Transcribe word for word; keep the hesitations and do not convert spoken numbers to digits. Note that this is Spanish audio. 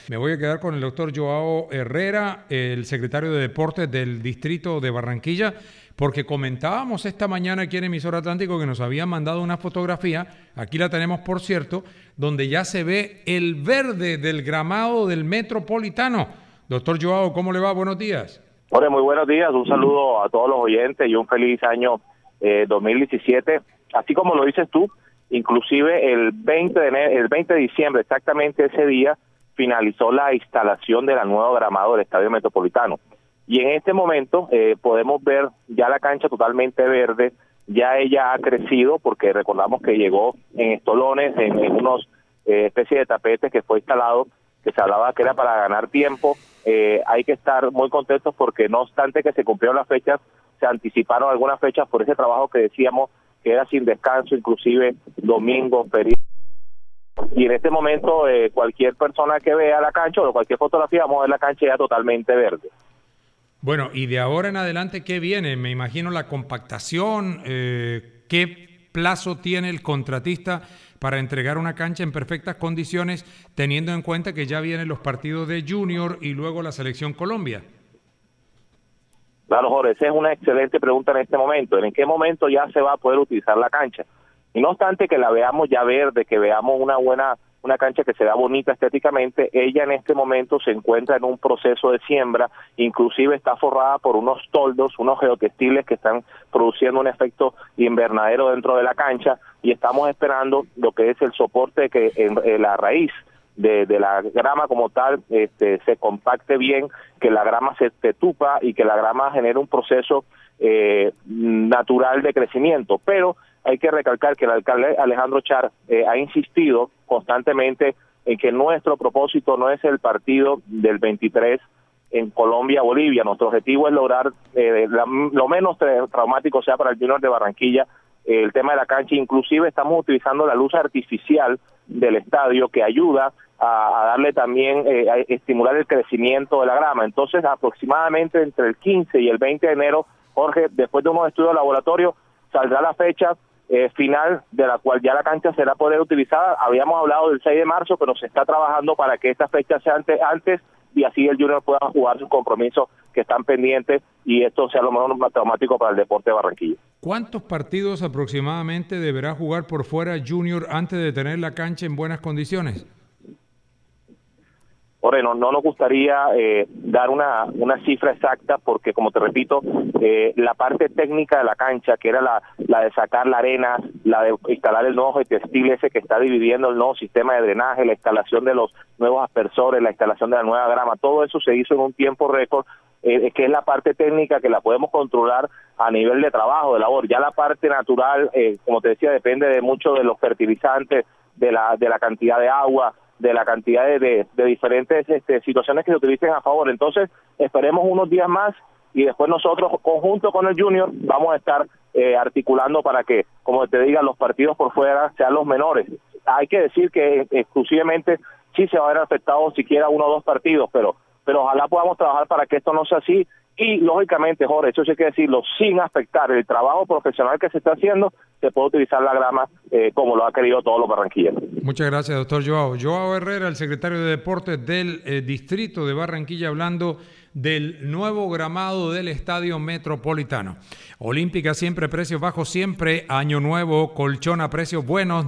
Me voy a quedar con el doctor Joao Herrera, el secretario de Deportes del Distrito de Barranquilla, porque comentábamos esta mañana aquí en Emisor Atlántico que nos habían mandado una fotografía, aquí la tenemos por cierto, donde ya se ve el verde del gramado del Metropolitano. Doctor Joao, ¿cómo le va? Buenos días. Hola, muy buenos días, un saludo a todos los oyentes y un feliz año eh, dos mil diecisiete. Así como lo dices tú, inclusive el veinte de enero, el veinte de diciembre, exactamente ese día, finalizó la instalación de la nueva gramado del Estadio Metropolitano. Y en este momento eh, podemos ver ya la cancha totalmente verde, ya ella ha crecido porque recordamos que llegó en estolones, en, en unos eh, especies de tapetes que fue instalado, que se hablaba que era para ganar tiempo. Eh, hay que estar muy contentos porque no obstante que se cumplieron las fechas, se anticiparon algunas fechas por ese trabajo que decíamos que era sin descanso, inclusive domingo, feriado. Y en este momento eh, cualquier persona que vea la cancha o cualquier fotografía, vamos a ver la cancha ya totalmente verde. Bueno, y de ahora en adelante, ¿qué viene? Me imagino la compactación, eh, ¿qué plazo tiene el contratista para entregar una cancha en perfectas condiciones, teniendo en cuenta que ya vienen los partidos de Junior y luego la Selección Colombia? Claro, Jorge, esa es una excelente pregunta en este momento. ¿En qué momento ya se va a poder utilizar la cancha? Y no obstante que la veamos ya verde, que veamos una buena una cancha que se vea bonita estéticamente, ella en este momento se encuentra en un proceso de siembra, inclusive está forrada por unos toldos, unos geotextiles que están produciendo un efecto invernadero dentro de la cancha, y estamos esperando lo que es el soporte que en, en la raíz de, de la grama como tal este, se compacte bien, que la grama se tetupa y que la grama genere un proceso eh, natural de crecimiento. Pero hay que recalcar que el alcalde Alejandro Char eh, ha insistido constantemente en que nuestro propósito no es el partido del veintitrés en Colombia-Bolivia. Nuestro objetivo es lograr eh, la, lo menos traumático sea para el Junior de Barranquilla eh, el tema de la cancha. Inclusive estamos utilizando la luz artificial del estadio que ayuda a, a darle también, eh, a estimular el crecimiento de la grama. Entonces aproximadamente entre el quince y el veinte de enero, Jorge, después de unos estudios de laboratorio, saldrá la fecha Eh, final de la cual ya la cancha será poder utilizada. Habíamos hablado del seis de marzo, pero se está trabajando para que esta fecha sea antes, antes y así el Junior pueda jugar sus compromisos que están pendientes y esto sea lo menos más traumático para el deporte de Barranquilla. ¿Cuántos partidos aproximadamente deberá jugar por fuera Junior antes de tener la cancha en buenas condiciones? Bueno, no nos gustaría eh, dar una, una cifra exacta porque, como te repito, eh, la parte técnica de la cancha, que era la, la de sacar la arena, la de instalar el nuevo textil ese que está dividiendo el nuevo sistema de drenaje, la instalación de los nuevos aspersores, la instalación de la nueva grama, todo eso se hizo en un tiempo récord, eh, que es la parte técnica que la podemos controlar a nivel de trabajo, de labor. Ya la parte natural, eh, como te decía, depende de mucho de los fertilizantes, de la, de la cantidad de agua, de la cantidad de, de, de diferentes este, situaciones que se utilicen a favor. Entonces, esperemos unos días más y después nosotros, conjunto con el Junior, vamos a estar eh, articulando para que, como te diga, los partidos por fuera sean los menores. Hay que decir que exclusivamente sí se va a ver afectado siquiera uno o dos partidos, pero, pero ojalá podamos trabajar para que esto no sea así. Y, lógicamente, Jorge, eso sí hay que decirlo, sin afectar el trabajo profesional que se está haciendo, se puede utilizar la grama eh, como lo ha querido todos los barranquilleros. Muchas gracias, doctor Joao. Joao Herrera, el secretario de Deportes del eh, Distrito de Barranquilla, hablando del nuevo gramado del Estadio Metropolitano. Olímpica siempre, precios bajos siempre. Año nuevo, colchón a precios buenos.